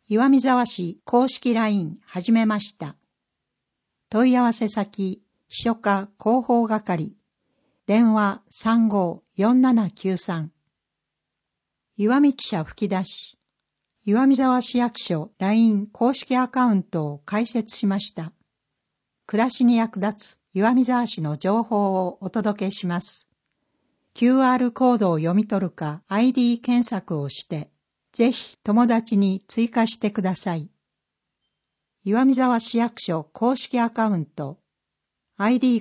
岩見沢市公式 LINE 始めました。問い合わせ先、秘書課広報係、電話354793。岩見記者吹き出し、岩見沢市役所 LINE 公式アカウントを開設しました。暮らしに役立つ岩見沢市の情報をお届けします。QR コードを読み取るか ID 検索をして、ぜひ友達に追加してください。岩見沢市役所公式アカウント ID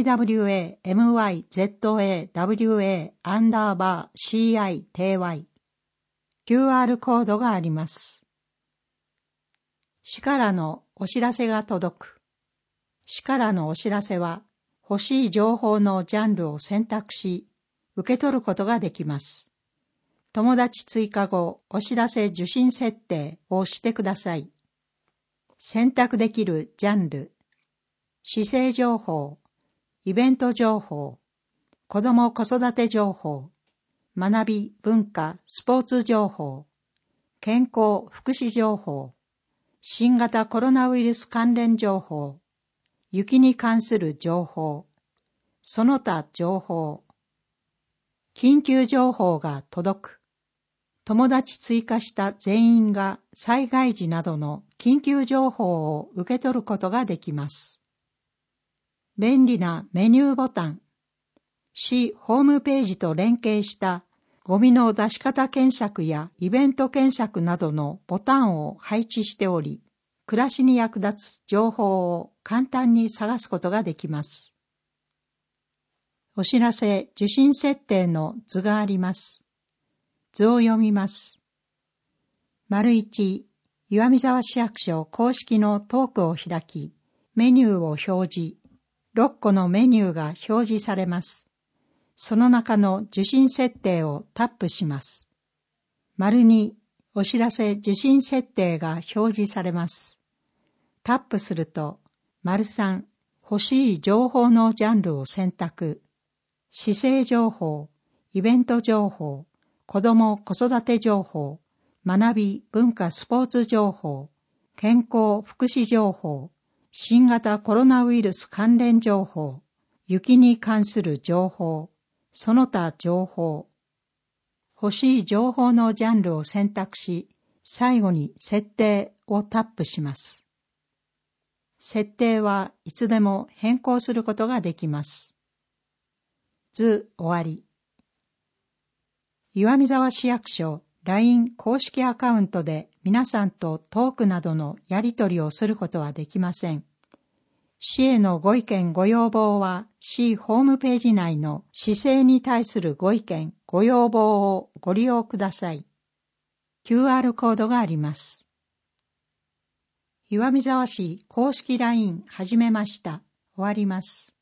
IWAMYZAWA_CITY QR コードがあります。市からのお知らせが届く。市からのお知らせは欲しい情報のジャンルを選択し、受け取ることができます。友達追加後、お知らせ受信設定をしてください。選択できるジャンル、市政情報、イベント情報、子ども子育て情報、学び、文化、スポーツ情報、健康、福祉情報、新型コロナウイルス関連情報、雪に関する情報、その他情報、緊急情報が届く。友達追加した全員が災害時などの緊急情報を受け取ることができます。便利なメニューボタン、市ホームページと連携したゴミの出し方検索やイベント検索などのボタンを配置しており、暮らしに役立つ情報を簡単に探すことができます。お知らせ受信設定の図があります。図を読みます。1、岩見沢市役所公式のトークを開き、メニューを表示、6個のメニューが表示されます。その中の受信設定をタップします。2、お知らせ受信設定が表示されます。タップすると、3、欲しい情報のジャンルを選択。市政情報、イベント情報、子ども子育て情報、学び文化スポーツ情報、健康福祉情報、新型コロナウイルス関連情報、雪に関する情報、その他情報。欲しい情報のジャンルを選択し、最後に設定をタップします。設定はいつでも変更することができます。図終わり。岩見沢市役所 LINE 公式アカウントで皆さんとトークなどのやり取りをすることはできません。市へのご意見ご要望は市ホームページ内の市政に対するご意見ご要望をご利用ください。QR コードがあります。岩見沢市公式 LINE 始めました。終わります。